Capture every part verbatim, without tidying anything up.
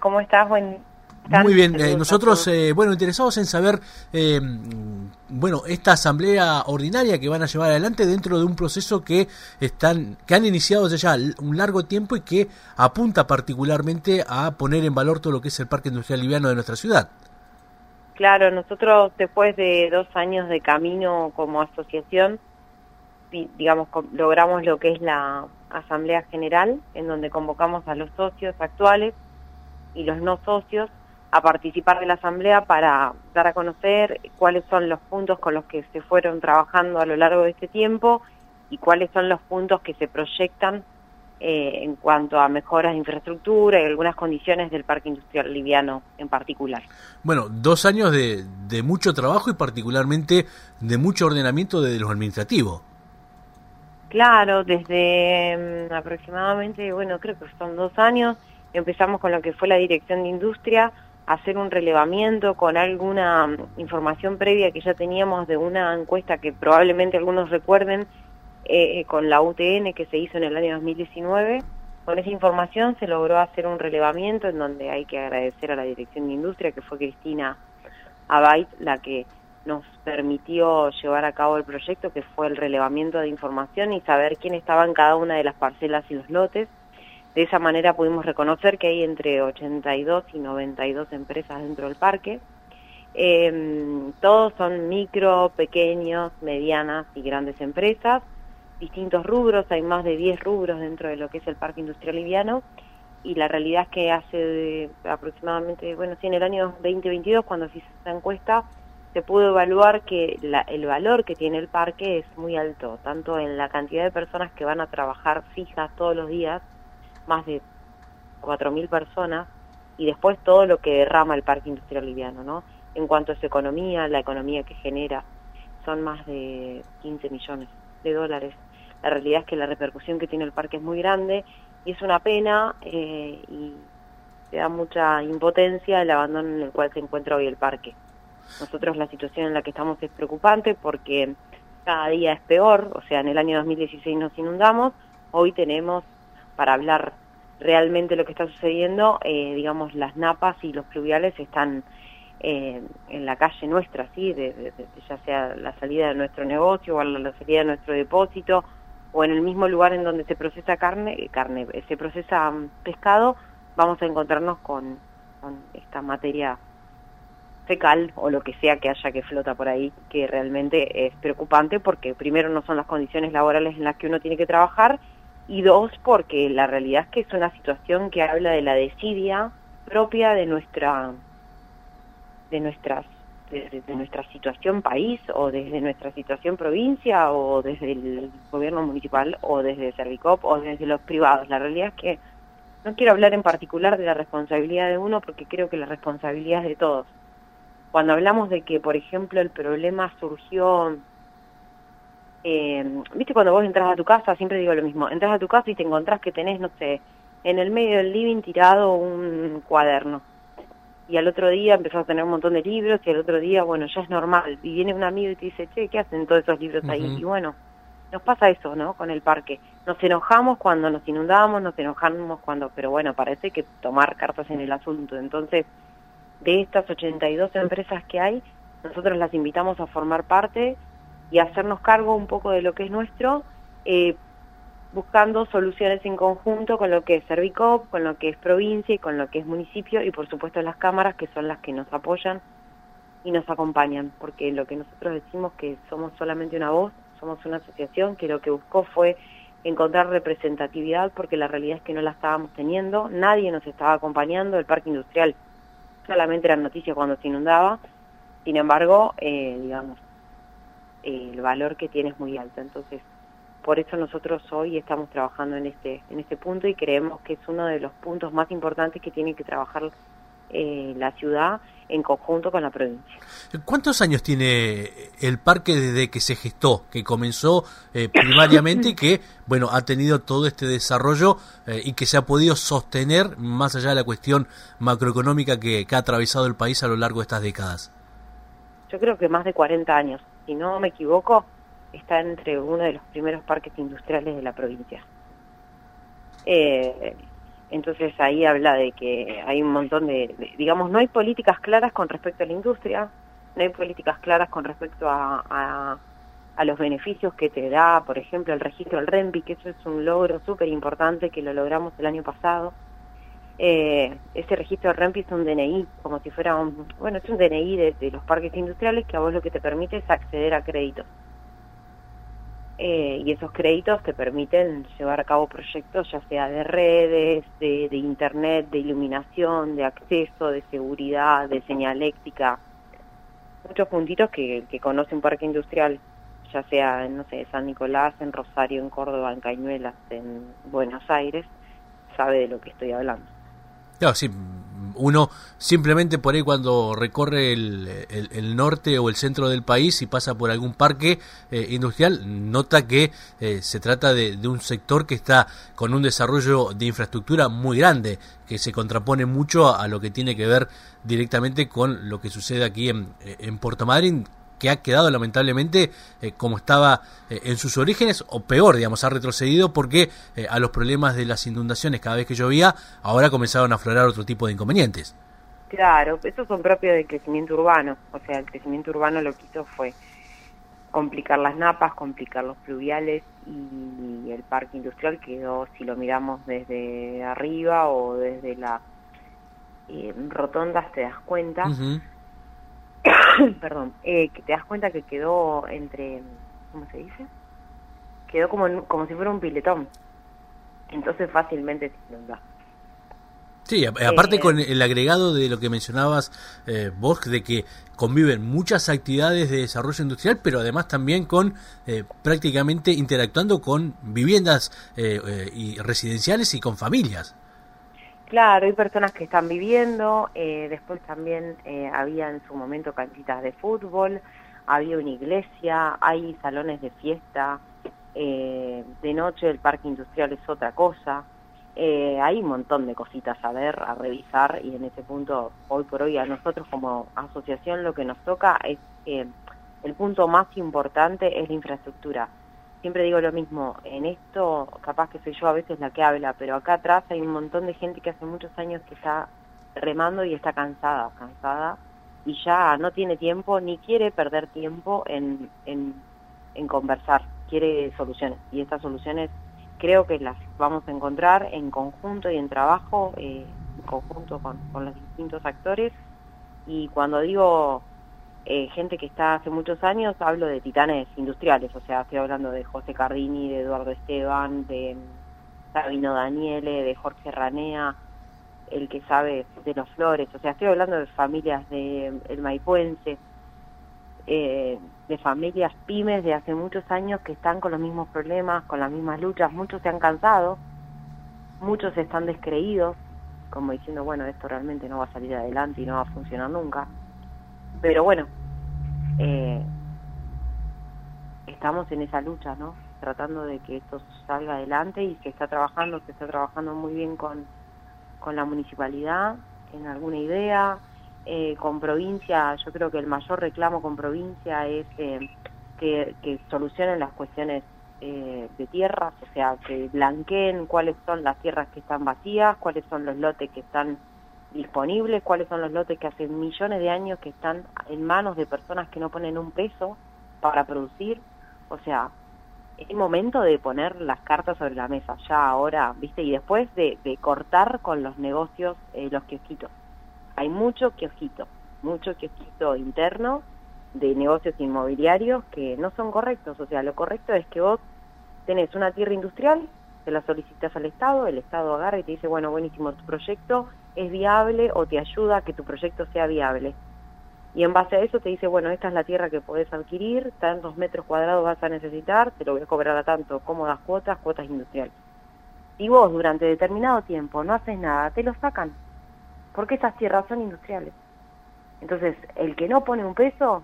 ¿cómo estás? Buen... Muy bien, eh, nosotros, eh, bueno, interesados en saber, eh, bueno, esta asamblea ordinaria que van a llevar adelante dentro de un proceso que están, que han iniciado ya un largo tiempo y que apunta particularmente a poner en valor todo lo que es el Parque Industrial Liviano de nuestra ciudad. Claro, nosotros después de dos años de camino como asociación, digamos, logramos lo que es la Asamblea General, en donde convocamos a los socios actuales y los no socios a participar de la Asamblea para dar a conocer cuáles son los puntos con los que se fueron trabajando a lo largo de este tiempo y cuáles son los puntos que se proyectan eh, en cuanto a mejoras de infraestructura y algunas condiciones del Parque Industrial Liviano en particular. Bueno, dos años de, de mucho trabajo y particularmente de mucho ordenamiento desde los administrativos. Claro, desde um, aproximadamente, bueno, creo que son dos años, empezamos con lo que fue la Dirección de Industria, a hacer un relevamiento con alguna um, información previa que ya teníamos de una encuesta que probablemente algunos recuerden, eh, con la U T N que se hizo en el año dos mil diecinueve. Con esa información se logró hacer un relevamiento en donde hay que agradecer a la Dirección de Industria, que fue Cristina Abait la que nos permitió llevar a cabo el proyecto, que fue el relevamiento de información y saber quién estaba en cada una de las parcelas y los lotes. De esa manera pudimos reconocer que hay entre ochenta y dos y noventa y dos empresas dentro del parque. Eh, todos son micro, pequeños, medianas y grandes empresas, distintos rubros, hay más de diez rubros dentro de lo que es el Parque Industrial Liviano, y la realidad es que hace de, aproximadamente, bueno, sí, en el año veinte veintidós, cuando se hizo esta encuesta, se pudo evaluar que la, el valor que tiene el parque es muy alto, tanto en la cantidad de personas que van a trabajar fijas todos los días, más de cuatro mil personas, y después todo lo que derrama el Parque Industrial Liviano, ¿no? En cuanto a su economía, la economía que genera, son más de quince millones de dólares. La realidad es que la repercusión que tiene el parque es muy grande, y es una pena, eh, y te da mucha impotencia el abandono en el cual se encuentra hoy el parque. Nosotros la situación en la que estamos es preocupante porque cada día es peor, o sea, en el año dos mil dieciséis nos inundamos, hoy tenemos, para hablar realmente lo que está sucediendo, eh, digamos, las napas y los pluviales están eh, en la calle nuestra, ¿sí? De, de, de, ya sea la salida de nuestro negocio o la, la salida de nuestro depósito, o en el mismo lugar en donde se procesa carne, carne se procesa um, pescado, vamos a encontrarnos con, con esta materia fecal o lo que sea que haya que flota por ahí, que realmente es preocupante porque primero no son las condiciones laborales en las que uno tiene que trabajar, y dos, porque la realidad es que es una situación que habla de la desidia propia de nuestra de nuestras de, de nuestra situación país, o desde nuestra situación provincia, o desde el gobierno municipal, o desde Servicop, o desde los privados. La realidad es que no quiero hablar en particular de la responsabilidad de uno, porque creo que la responsabilidad es de todos. Cuando hablamos de que, por ejemplo, el problema surgió, eh, viste, cuando vos entras a tu casa, siempre digo lo mismo, entras a tu casa y te encontrás que tenés, no sé, en el medio del living tirado un cuaderno, y al otro día empezás a tener un montón de libros, y al otro día, bueno, ya es normal, y viene un amigo y te dice, che, ¿qué hacen todos esos libros ahí? Uh-huh. Y bueno, nos pasa eso, ¿no?, con el parque. Nos enojamos cuando nos inundamos, nos enojamos cuando, pero bueno, parece que tomar cartas en el asunto. Entonces, de estas ochenta y dos empresas que hay, nosotros las invitamos a formar parte y a hacernos cargo un poco de lo que es nuestro, eh, buscando soluciones en conjunto con lo que es Servicop, con lo que es provincia y con lo que es municipio, y por supuesto las cámaras, que son las que nos apoyan y nos acompañan, porque lo que nosotros decimos que somos solamente una voz, somos una asociación que lo que buscó fue encontrar representatividad, porque la realidad es que no la estábamos teniendo, nadie nos estaba acompañando, el parque industrial solamente eran noticias cuando se inundaba. Sin embargo, eh, digamos, eh, el valor que tiene es muy alto. Entonces, por eso nosotros hoy estamos trabajando en este en este punto, y creemos que es uno de los puntos más importantes que tiene que trabajar eh, la ciudad en conjunto con la provincia. ¿Cuántos años tiene el parque desde que se gestó, que comenzó eh, primariamente y que, bueno, ha tenido todo este desarrollo eh, y que se ha podido sostener más allá de la cuestión macroeconómica que, que ha atravesado el país a lo largo de estas décadas? Yo creo que más de cuarenta años, si no me equivoco, está entre uno de los primeros parques industriales de la provincia. Eh, Entonces ahí habla de que hay un montón de, de, digamos, no hay políticas claras con respecto a la industria, no hay políticas claras con respecto a, a, a los beneficios que te da, por ejemplo, el registro del RENPI, que eso es un logro súper importante que lo logramos el año pasado. Eh, ese registro del RENPI es un D N I, como si fuera un, bueno, es un D N I de, de los parques industriales que a vos lo que te permite es acceder a créditos. Eh, y esos créditos te permiten llevar a cabo proyectos ya sea de redes, de, de internet, de iluminación, de acceso, de seguridad, de señaléctica, muchos puntitos que, que conoce un parque industrial, ya sea en, no sé, San Nicolás, en Rosario, en Córdoba, en Cañuelas, en Buenos Aires, sabe de lo que estoy hablando. Claro, sí, uno simplemente por ahí cuando recorre el, el, el norte o el centro del país y pasa por algún parque eh, industrial, nota que eh, se trata de, de un sector que está con un desarrollo de infraestructura muy grande, que se contrapone mucho a, a lo que tiene que ver directamente con lo que sucede aquí en, en Puerto Madryn, que ha quedado lamentablemente eh, como estaba eh, en sus orígenes, o peor, digamos, ha retrocedido porque eh, a los problemas de las inundaciones cada vez que llovía, ahora comenzaron a aflorar otro tipo de inconvenientes. Claro, esos son propios del crecimiento urbano, o sea, el crecimiento urbano lo que hizo fue complicar las napas, complicar los fluviales, y el parque industrial quedó, si lo miramos desde arriba o desde las eh, rotondas, te das cuenta, uh-huh. Perdón, eh, que te das cuenta que quedó entre, ¿cómo se dice? Quedó como como si fuera un piletón, entonces fácilmente se inunda. Sí, aparte eh, con el agregado de lo que mencionabas eh, vos, de que conviven muchas actividades de desarrollo industrial, pero además también con eh, prácticamente interactuando con viviendas eh, eh, y residenciales y con familias. Claro, hay personas que están viviendo, eh, después también eh, había en su momento canchitas de fútbol, había una iglesia, hay salones de fiesta, eh, de noche el parque industrial es otra cosa, eh, hay un montón de cositas a ver, a revisar, y en ese punto, hoy por hoy, a nosotros como asociación lo que nos toca es, eh, el punto más importante es la infraestructura. Siempre digo lo mismo, en esto capaz que soy yo a veces la que habla, pero acá atrás hay un montón de gente que hace muchos años que está remando y está cansada, cansada, y ya no tiene tiempo ni quiere perder tiempo en, en, en conversar, quiere soluciones, y estas soluciones creo que las vamos a encontrar en conjunto y en trabajo, eh, en conjunto con, con los distintos actores, y cuando digo Eh, gente que está hace muchos años, hablo de titanes industriales, o sea, estoy hablando de José Cardini, de Eduardo Esteban, de Sabino Daniele, de Jorge Ranea, el que sabe de los Flores, o sea, estoy hablando de familias de el maipuense, eh, de familias pymes de hace muchos años que están con los mismos problemas, con las mismas luchas, muchos se han cansado, muchos están descreídos, como diciendo, bueno, esto realmente no va a salir adelante y no va a funcionar nunca. Pero bueno, eh, estamos en esa lucha, ¿no? Tratando de que esto salga adelante, y se está trabajando, se está trabajando muy bien con, con la municipalidad, en alguna idea, eh, con provincia. Yo creo que el mayor reclamo con provincia es eh, que, que solucionen las cuestiones eh, de tierras, o sea, que blanqueen cuáles son las tierras que están vacías, cuáles son los lotes que están disponibles, cuáles son los lotes que hace millones de años que están en manos de personas que no ponen un peso para producir. O sea, es el momento de poner las cartas sobre la mesa, ya ahora, ¿viste? Y después de, de cortar con los negocios, eh, los kiosquitos. Hay mucho kiosquito, mucho kiosquito interno de negocios inmobiliarios que no son correctos. O sea, lo correcto es que vos tenés una tierra industrial, te la solicitas al Estado, el Estado agarra y te dice, bueno, buenísimo, tu proyecto es viable, o te ayuda a que tu proyecto sea viable. Y en base a eso te dice, bueno, esta es la tierra que podés adquirir, tantos metros cuadrados vas a necesitar, te lo voy a cobrar a tanto, cómodas cuotas, cuotas industriales. Si vos durante determinado tiempo no haces nada, te lo sacan, porque esas tierras son industriales. Entonces, el que no pone un peso,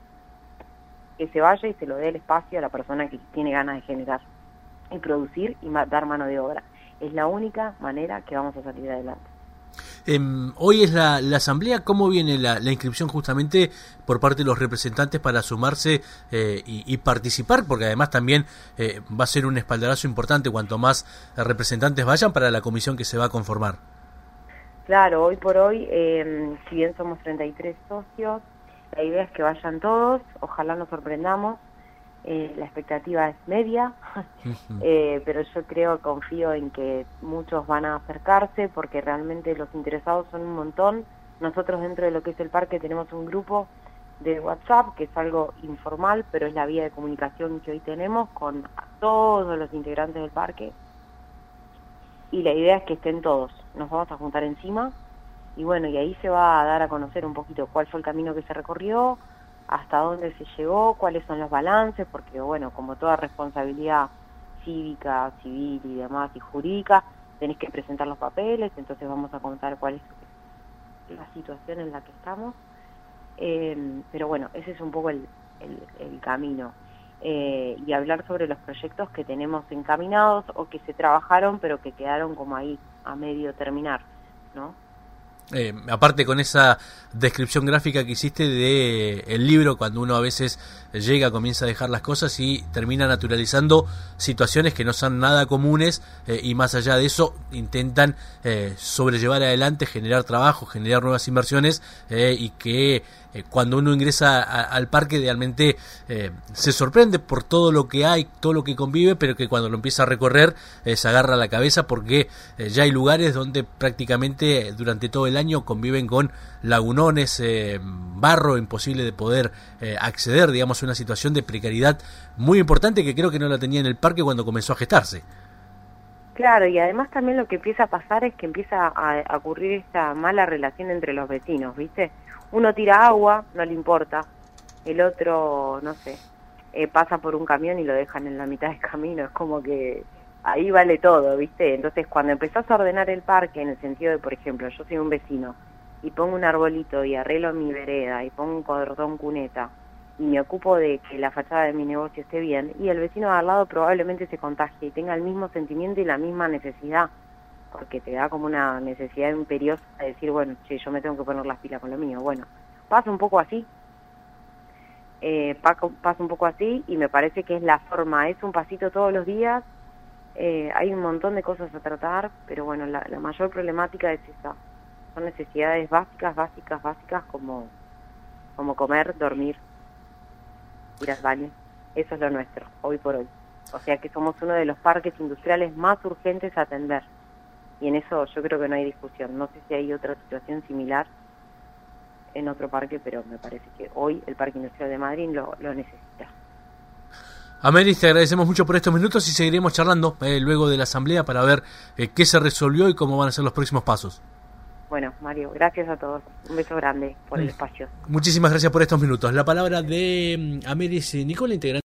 que se vaya y se lo dé el espacio a la persona que tiene ganas de generar y producir y dar mano de obra. Es la única manera que vamos a salir adelante. Eh, hoy es la, la asamblea, ¿cómo viene la, la inscripción justamente por parte de los representantes para sumarse eh, y, y participar? Porque además también eh, va a ser un espaldarazo importante cuanto más representantes vayan para la comisión que se va a conformar. Claro, hoy por hoy, eh, si bien somos treinta y tres socios, la idea es que vayan todos, ojalá nos sorprendamos. Eh, la expectativa es media, uh-huh. eh, pero yo creo, confío en que muchos van a acercarse porque realmente los interesados son un montón. Nosotros dentro de lo que es el parque tenemos un grupo de WhatsApp que es algo informal, pero es la vía de comunicación que hoy tenemos con todos los integrantes del parque y la idea es que estén todos, nos vamos a juntar encima y bueno, y ahí se va a dar a conocer un poquito cuál fue el camino que se recorrió, hasta dónde se llegó, cuáles son los balances, porque bueno, como toda responsabilidad cívica, civil y demás y jurídica, tenés que presentar los papeles, entonces vamos a contar cuál es la situación en la que estamos, eh, pero bueno, ese es un poco el, el, el camino, eh, y hablar sobre los proyectos que tenemos encaminados o que se trabajaron pero que quedaron como ahí, a medio terminar, ¿no? Eh, aparte con esa descripción gráfica que hiciste de el libro, cuando uno a veces llega, comienza a dejar las cosas y termina naturalizando situaciones que no son nada comunes, eh, y más allá de eso intentan eh, sobrellevar adelante, generar trabajo, generar nuevas inversiones, eh, y que eh, cuando uno ingresa a, al parque realmente eh, se sorprende por todo lo que hay, todo lo que convive, pero que cuando lo empieza a recorrer eh, se agarra la cabeza porque eh, ya hay lugares donde prácticamente durante todo el año conviven con lagunones, eh, barro, imposible de poder eh, acceder, digamos, a una situación de precariedad muy importante que creo que no la tenía en el parque cuando comenzó a gestarse. Claro, y además también lo que empieza a pasar es que empieza a, a ocurrir esta mala relación entre los vecinos, ¿viste? Uno tira agua, no le importa, el otro, no sé, eh, pasa por un camión y lo dejan en la mitad del camino, es como que ahí vale todo, ¿viste? Entonces cuando empezás a ordenar el parque, en el sentido de, por ejemplo, yo soy un vecino y pongo un arbolito y arreglo mi vereda y pongo un cordón cuneta y me ocupo de que la fachada de mi negocio esté bien, y el vecino de al lado probablemente se contagie y tenga el mismo sentimiento y la misma necesidad, porque te da como una necesidad imperiosa de decir, bueno, che, yo me tengo que poner las pilas con lo mío. Bueno, pasa un poco así, eh, pasa un poco así y me parece que es la forma, es un pasito todos los días. Eh, hay un montón de cosas a tratar, pero bueno, la, la mayor problemática es esa. Son necesidades básicas, básicas, básicas como, como comer, dormir, ir al baño. Eso es lo nuestro, hoy por hoy. O sea que somos uno de los parques industriales más urgentes a atender. Y en eso yo creo que no hay discusión. No sé si hay otra situación similar en otro parque, pero me parece que hoy el Parque Industrial de Madrid lo, lo necesita. Ameris, te agradecemos mucho por estos minutos y seguiremos charlando eh, luego de la asamblea para ver eh, qué se resolvió y cómo van a ser los próximos pasos. Bueno, Mario, gracias a todos. Un beso grande por el espacio. Muchísimas gracias por estos minutos. La palabra de Ameris Nicola, integrante